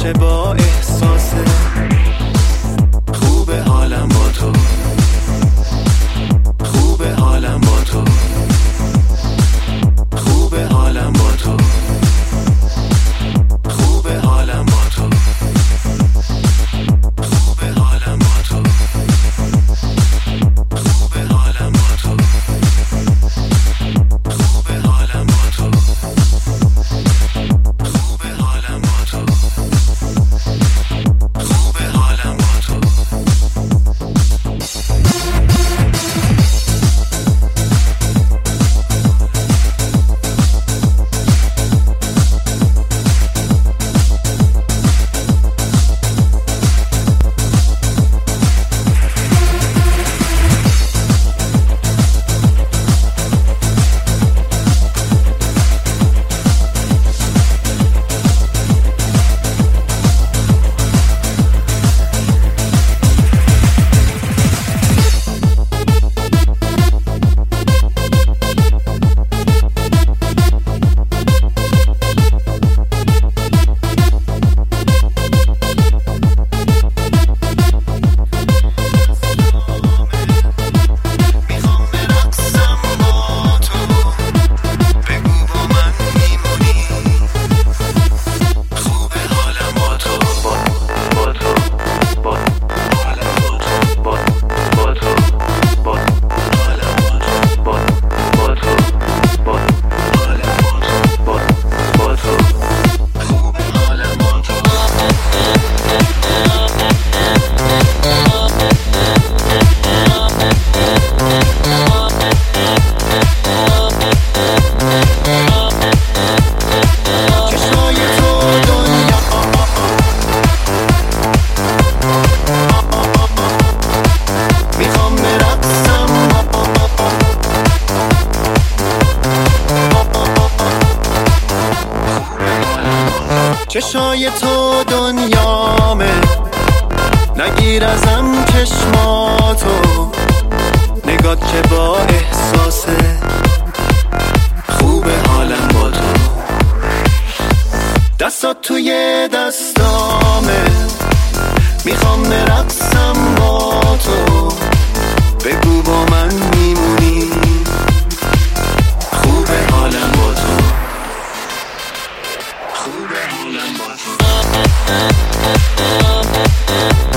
که با احساسه خوبه حالم با تو، خوبه حالم با تو، خوبه حالم با تو، خوبه حالم با تو، خوبه حالم با تو، خوبه حالم با تو، خوبه حالم با تو، خوبه حالم با تو، خوبه حالم با تو. چشای تو دنیامه، نگیر ازم چشماتو، نگات که با احساسه خوبه حالم با تو، دستات توی دستامه، میخوام برقصم با تو، بگو با من میمونی، خوبه حالم با تو، خوبه حالم با تو.